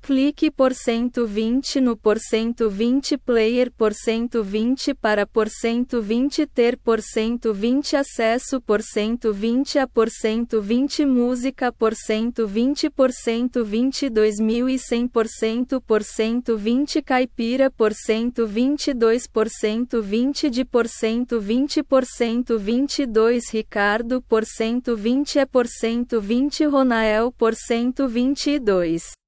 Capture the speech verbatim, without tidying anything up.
Clique por cento vinte no por cento vinte player por cento vinte para por cento vinte ter por cento vinte acesso por cento vinte a por cento vinte música por cento vinte por cento vinte dois mil e cem por cento por cento vinte caipira por cento vinte e dois por cento vinte de por cento vinte por cento vinte e dois Ricardo por cento vinte é por cento vinte Ronael por cento vinte e dois